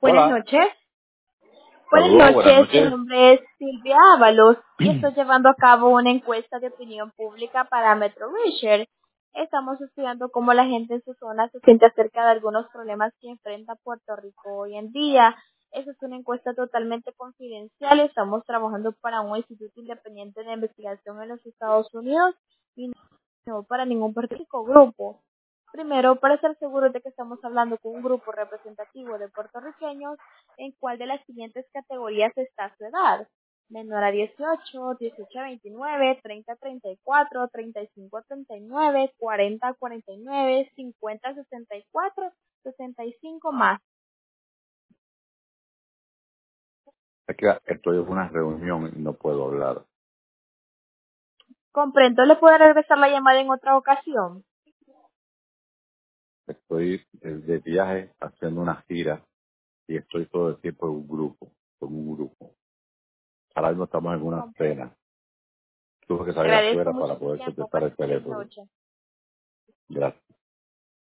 Buenas Hola, noches. Buenas saludos, buenas noches, mi noches. nombre es Silvia Ábalos y estoy llevando a cabo una encuesta de opinión pública para Metro Research. Estamos estudiando cómo la gente en su zona se siente acerca de algunos problemas que enfrenta Puerto Rico hoy en día. Esa es una encuesta totalmente confidencial. Estamos trabajando para un instituto independiente de investigación en los Estados Unidos y no para ningún particular grupo. Primero, para estar seguros de que estamos hablando con un grupo representativo de puertorriqueños, ¿en cuál de las siguientes categorías está su edad? Menor a 18, 18 a 29, 30 a 34, 35 a 39, 40 a 49, 50 a 64, 65 más. Es que estoy en una reunión y no puedo hablar. Comprendo, ¿le puede regresar la llamada en otra ocasión? Estoy de viaje haciendo una gira y estoy todo el tiempo en un grupo, con un grupo. Ahora mismo estamos en una Comprendo. cena. Tuve que salir Agradezco afuera mucho para su poder tiempo. contestar Pase el feliz teléfono. noche. Gracias.